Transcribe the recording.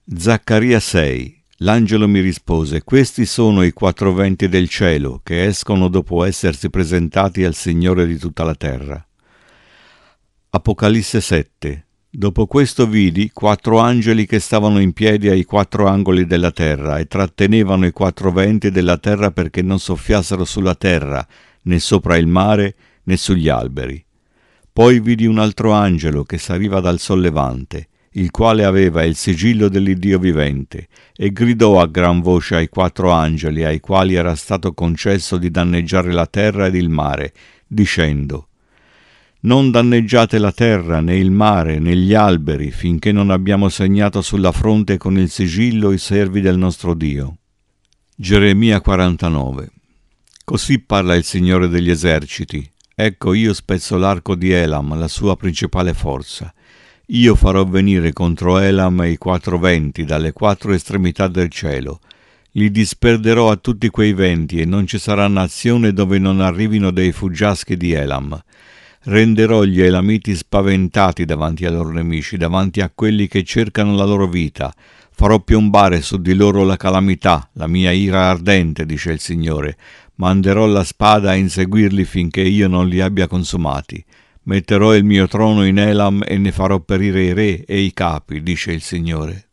Zaccaria 6. L'angelo mi rispose: questi sono i 4 venti del cielo che escono dopo essersi presentati al Signore di tutta la terra. Apocalisse 7. Dopo questo vidi 4 angeli che stavano in piedi ai 4 angoli della terra e trattenevano i 4 venti della terra perché non soffiassero sulla terra, né sopra il mare, né sugli alberi. Poi vidi un altro angelo che saliva dal sollevante, il quale aveva il sigillo dell'Iddio vivente, e gridò a gran voce ai 4 angeli ai quali era stato concesso di danneggiare la terra ed il mare, dicendo: non danneggiate la terra, né il mare, né gli alberi, finché non abbiamo segnato sulla fronte con il sigillo i servi del nostro Dio. Geremia 49. Così parla il Signore degli eserciti: ecco, io spezzo l'arco di Elam, la sua principale forza. Io farò venire contro Elam i 4 venti dalle 4 estremità del cielo. Li disperderò a tutti quei venti e non ci sarà nazione dove non arrivino dei fuggiaschi di Elam. Renderò gli Elamiti spaventati davanti ai loro nemici, davanti a quelli che cercano la loro vita. Farò piombare su di loro la calamità, la mia ira ardente, dice il Signore. Manderò la spada a inseguirli finché io non li abbia consumati. Metterò il mio trono in Elam e ne farò perire i re e i capi, dice il Signore.